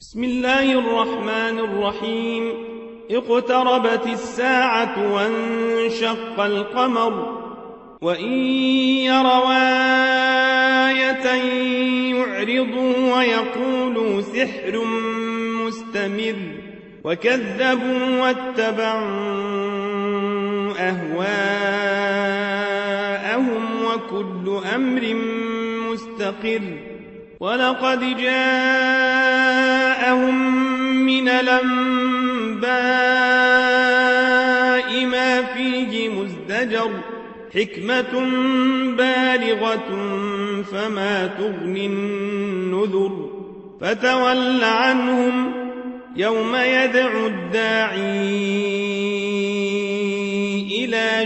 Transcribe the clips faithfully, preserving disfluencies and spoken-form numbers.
بسم الله الرحمن الرحيم. اقتربت الساعة وانشق القمر وإن يروا آية يعرضوا ويقولوا سحر مستمر وكذبوا واتبعوا أهواءهم وكل أمر مستقر. ولقد جاءهم من الأنباء ما فيه مزدجر حكمة بالغة فما تغني النذر. فتول عنهم يوم يدعو الداعي إلى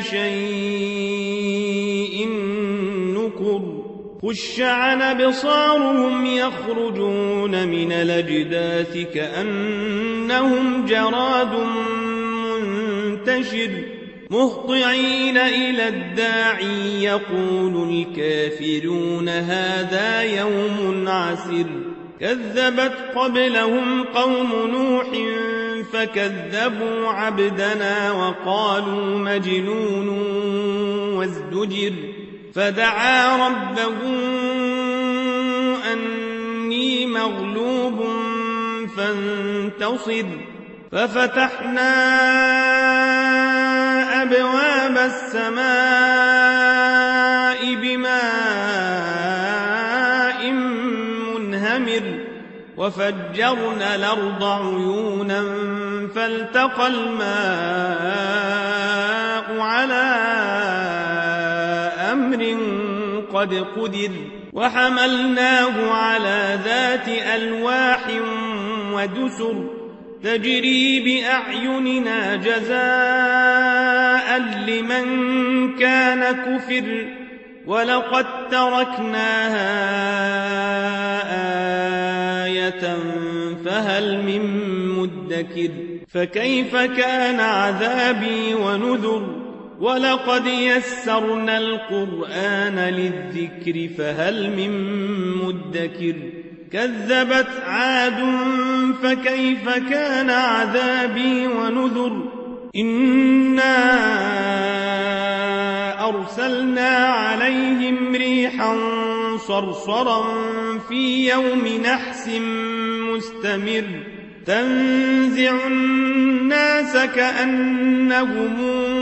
شيء نكر. خش عن أبصارهم يخرجون من الأجداث كأنهم جراد منتشر مهطعين إلى الداعي يقول الكافرون هذا يوم عسر. كذبت قبلهم قوم نوح فكذبوا عبدنا وقالوا مجنون وازدجر. فدعا ربه أني مغلوب فانتصر. ففتحنا أبواب السماء بماء منهمر وفجرنا الأرض عيونا فالتقى الماء على أمر قد قدر. وحملناه على ذات ألواح ودسر تجري بأعيننا جزاء لمن كان كفر. ولقد تركناها آية فهل من مدكر. فكيف كان عذابي ونذر. ولقد يسرنا القرآن للذكر فهل من مدكر. كذبت عاد فكيف كان عذابي ونذر. إنا أرسلنا عليهم ريحا صرصرا في يوم نحس مستمر تنزع الناس كأنهم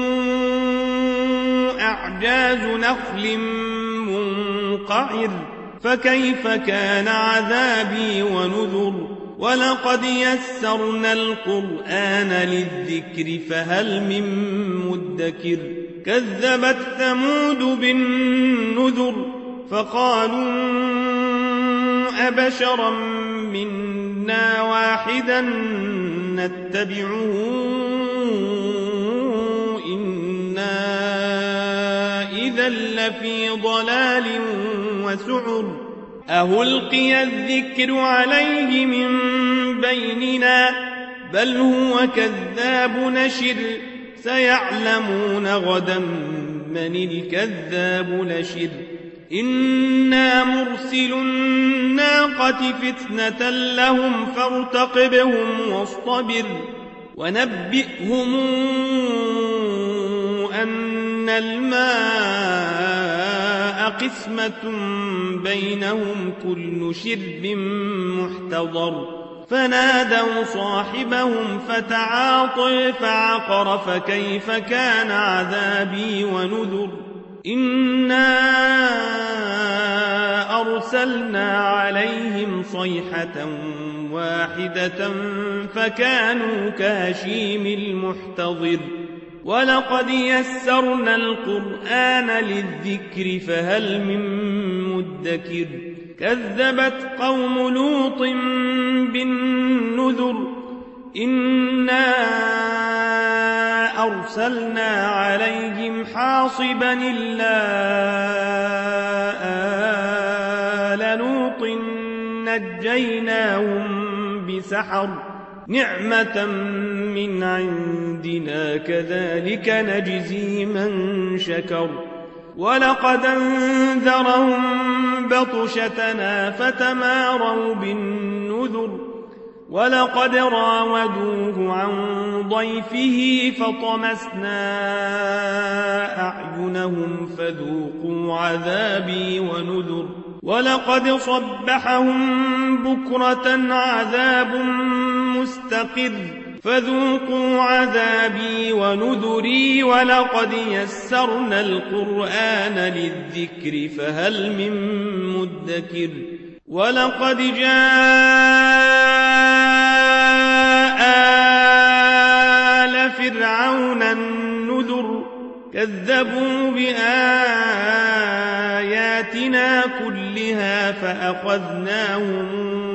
أعجاز نخل منقعر. فكيف كان عذابي ونذر. ولقد يسرنا القرآن للذكر فهل من مدكر. كذبت ثمود بالنذر فقالوا أبشرا منا واحدا نتبعه إنا إذا لفي ضلال وسعر. أهلقي الذكر عليه من بيننا بل هو كذاب نشر. سيعلمون غدا من الكذاب نشر. إنا مرسل الناقة فتنة لهم فارتقبهم واصطبر. ونبئهم أن الماء قسمة بينهم كل شرب محتضر. فنادوا صاحبهم فتعاطى فعقر. فكيف كان عذابي ونذر. إنا أرسلنا عليهم صيحة واحدة فكانوا كهشيم المحتضر. ولقد يسرنا القرآن للذكر فهل من مدكر. كذبت قوم لوط بالنذر. إنا أرسلنا عليهم حاصبا إلا آل لوط نجيناهم بسحر نعمة من عندنا كذلك نجزي من شكر. ولقد أنذرهم بطشتنا فتماروا بالنذر ولقد راودوه عن ضيفه فطمسنا أعينهم فذوقوا عذابي ونذر ولقد صبحهم بكرة عذاب مستقر فذوقوا عذابي ونذري ولقد يسرنا القرآن للذكر فهل من مدكر ولقد جاء آل فرعون النذر كذبوا بآياتنا كلها فأخذناهم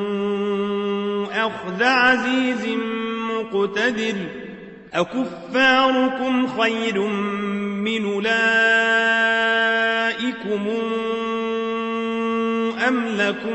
أخذ عزيز مقتدر أكفاركم خير من أولئكم أم لكم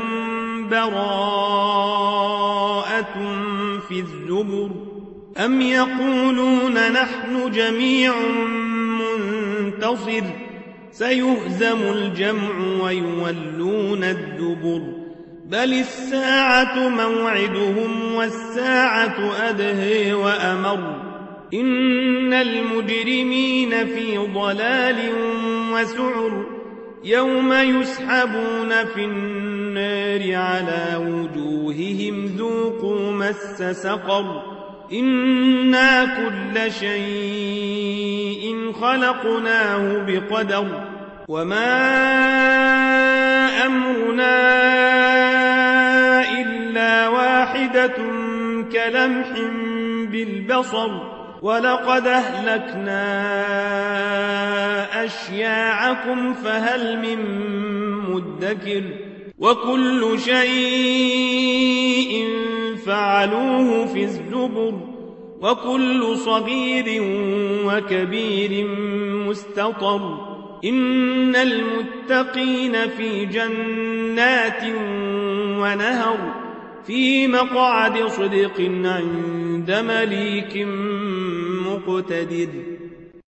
براءة في الزبر أم يقولون نحن جميع منتصر سيهزم الجمع ويولون الدبر بل الساعة موعدهم والساعة أدهى وأمر إن المجرمين في ضلال وسعر يوم يسحبون في النار على وجوههم ذوقوا مس سقر إنا كل شيء خلقناه بقدر وما أمرنا إلا واحدة كلمح بالبصر ولقد أهلكنا أشياعكم فهل من مدكر وكل شيء فعلوه في الزبر وكل صغير وكبير مستطر إن المتقين في جنات ونهر في مقعد صدق عند مليك مقتدر